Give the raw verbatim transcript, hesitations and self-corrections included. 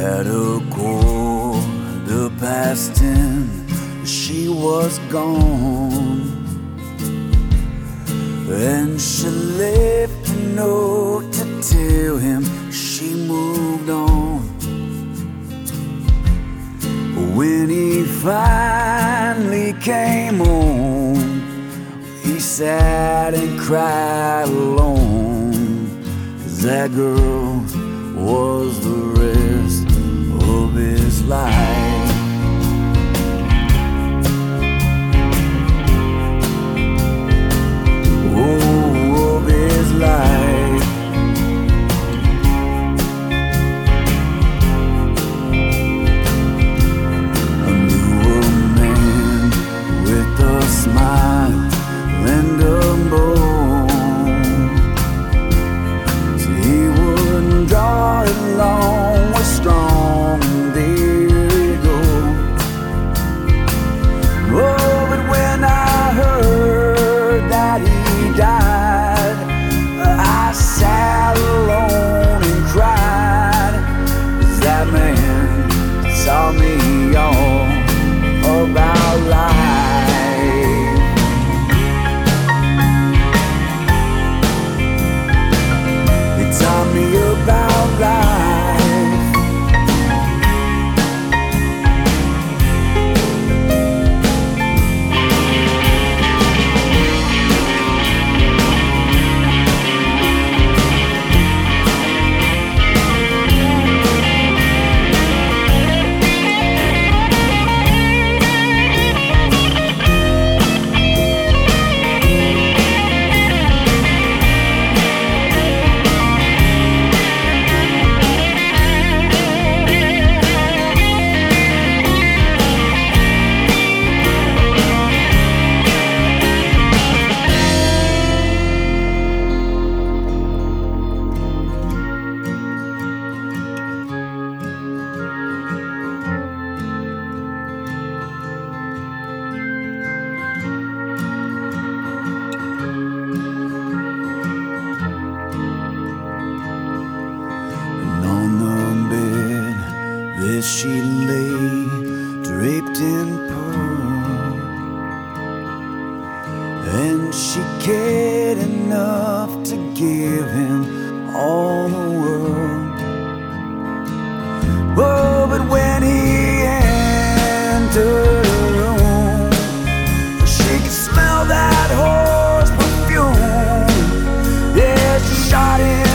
At a quarter past ten, she was gone, and she left a note to tell him she moved on. When he finally came home, he sat and cried alone, 'cause that girl was the rest of his life. Oh, of his life. I knew a man with a smile and a bone, so he wouldn't draw it long with strong ego. Oh, but when I heard that he died, I sat alone and cried, 'cause that man taught me all about life. He taught me about life. There she lay, draped in pearl, and she cared enough to give him all the world. Oh, but when he entered her room, she could smell that horse perfume. Yeah, she shot him